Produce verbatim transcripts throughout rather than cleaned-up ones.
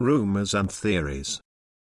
Rumors and theories.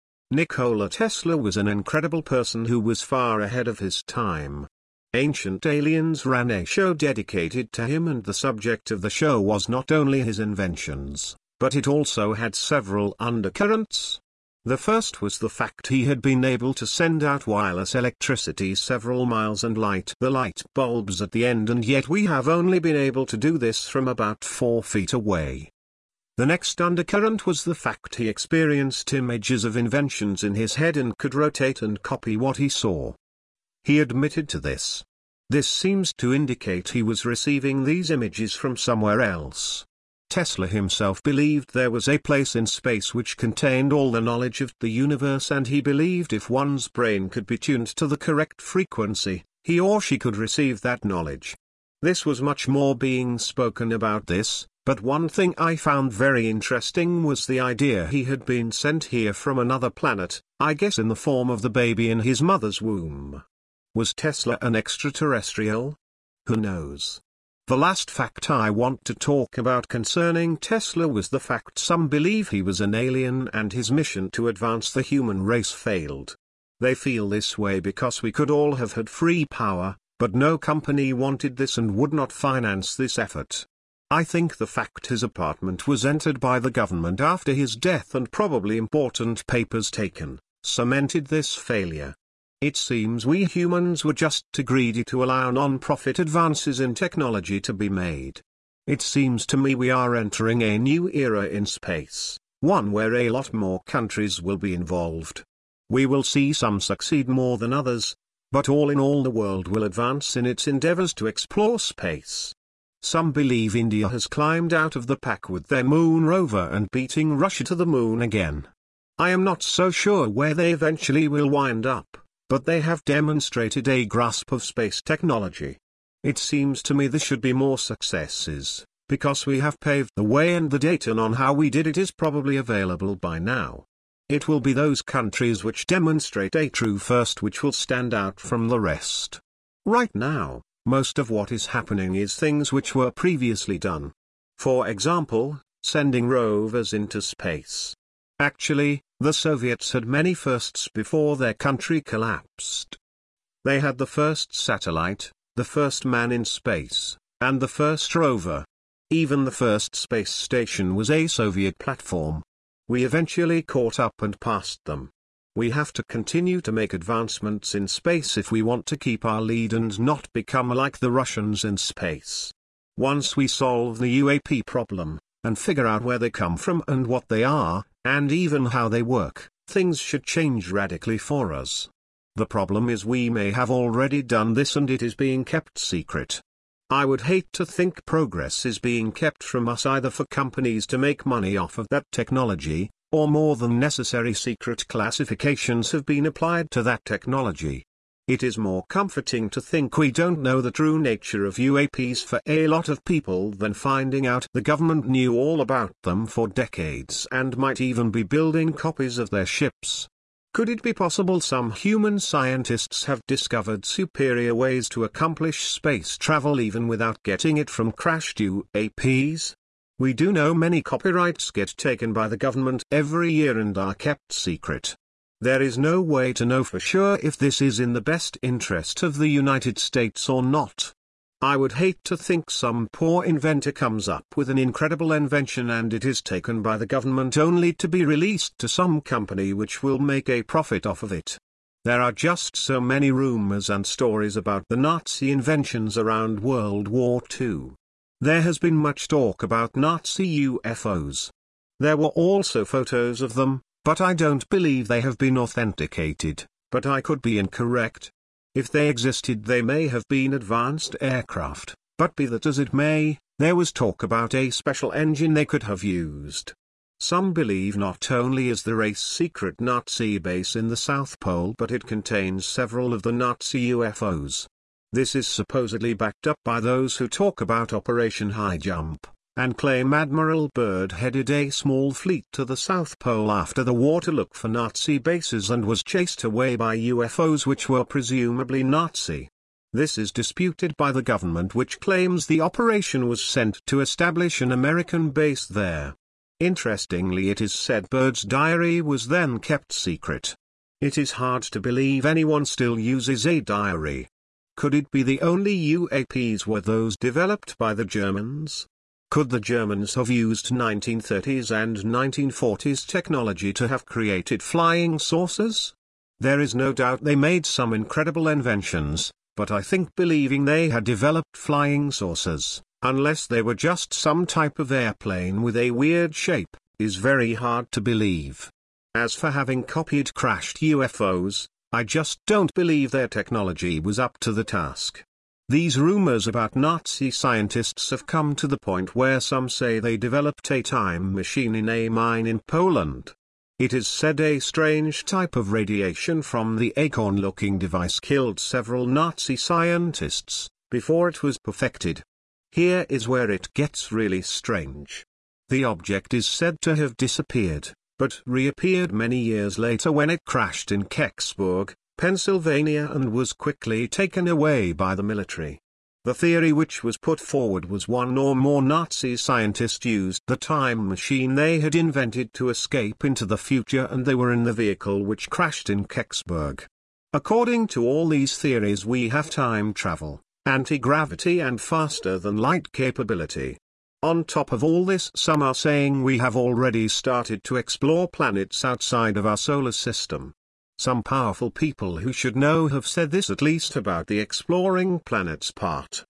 Nikola Tesla was an incredible person who was far ahead of his time. Ancient Aliens ran a show dedicated to him, and the subject of the show was not only his inventions, but it also had several undercurrents. The first was the fact he had been able to send out wireless electricity several miles and light the light bulbs at the end, and yet we have only been able to do this from about four feet away. The next undercurrent was the fact he experienced images of inventions in his head and could rotate and copy what he saw. He admitted to this. This seems to indicate he was receiving these images from somewhere else. Tesla himself believed there was a place in space which contained all the knowledge of the universe, and he believed if one's brain could be tuned to the correct frequency, he or she could receive that knowledge. This was much more being spoken about this, but one thing I found very interesting was the idea he had been sent here from another planet, I guess in the form of the baby in his mother's womb. Was Tesla an extraterrestrial? Who knows? The last fact I want to talk about concerning Tesla was the fact some believe he was an alien and his mission to advance the human race failed. They feel this way because we could all have had free power, but no company wanted this and would not finance this effort. I think the fact his apartment was entered by the government after his death and probably important papers taken, cemented this failure. It seems we humans were just too greedy to allow non-profit advances in technology to be made. It seems to me we are entering a new era in space, one where a lot more countries will be involved. We will see some succeed more than others, but all in all the world will advance in its endeavors to explore space. Some believe India has climbed out of the pack with their moon rover and beating Russia to the moon again. I am not so sure where they eventually will wind up, but they have demonstrated a grasp of space technology. It seems to me there should be more successes, because we have paved the way and the data on how we did it is probably available by now. It will be those countries which demonstrate a true first which will stand out from the rest. Right now, most of what is happening is things which were previously done. For example, sending rovers into space. Actually, the Soviets had many firsts before their country collapsed. They had the first satellite, the first man in space, and the first rover. Even the first space station was a Soviet platform. We eventually caught up and passed them. We have to continue to make advancements in space if we want to keep our lead and not become like the Russians in space. Once we solve the U A P problem, and figure out where they come from and what they are, and even how they work, things should change radically for us. The problem is we may have already done this and it is being kept secret. I would hate to think progress is being kept from us either for companies to make money off of that technology, or more than necessary secret classifications have been applied to that technology. It is more comforting to think we don't know the true nature of U A Ps for a lot of people than finding out the government knew all about them for decades and might even be building copies of their ships. Could it be possible some human scientists have discovered superior ways to accomplish space travel even without getting it from crashed U A Ps? We do know many copyrights get taken by the government every year and are kept secret. There is no way to know for sure if this is in the best interest of the United States or not. I would hate to think some poor inventor comes up with an incredible invention and it is taken by the government only to be released to some company which will make a profit off of it. There are just so many rumors and stories about the Nazi inventions around World War Two. There has been much talk about Nazi U F Os. There were also photos of them, but I don't believe they have been authenticated, but I could be incorrect. If they existed they may have been advanced aircraft, but be that as it may, there was talk about a special engine they could have used. Some believe not only is there a secret Nazi base in the South Pole but it contains several of the Nazi U F Os. This is supposedly backed up by those who talk about Operation High Jump, and claim Admiral Byrd headed a small fleet to the South Pole after the war to look for Nazi bases and was chased away by U F Os which were presumably Nazi. This is disputed by the government which claims the operation was sent to establish an American base there. Interestingly, it is said Bird's diary was then kept secret. It is hard to believe anyone still uses a diary. Could it be the only U A Ps were those developed by the Germans? Could the Germans have used nineteen thirties and nineteen forties technology to have created flying saucers? There is no doubt they made some incredible inventions, but I think believing they had developed flying saucers, unless they were just some type of airplane with a weird shape, is very hard to believe. As for having copied crashed U F Os, I just don't believe their technology was up to the task. These rumors about Nazi scientists have come to the point where some say they developed a time machine in a mine in Poland. It is said a strange type of radiation from the acorn-looking device killed several Nazi scientists before it was perfected. Here is where it gets really strange. The object is said to have disappeared, but reappeared many years later when it crashed in Kecksburg, Pennsylvania, and was quickly taken away by the military. The theory which was put forward was one or more Nazi scientists used the time machine they had invented to escape into the future, and they were in the vehicle which crashed in Kecksburg. According to all these theories, we have time travel, anti-gravity, and faster-than-light capability. On top of all this, some are saying we have already started to explore planets outside of our solar system. Some powerful people who should know have said this, at least about the exploring planets part.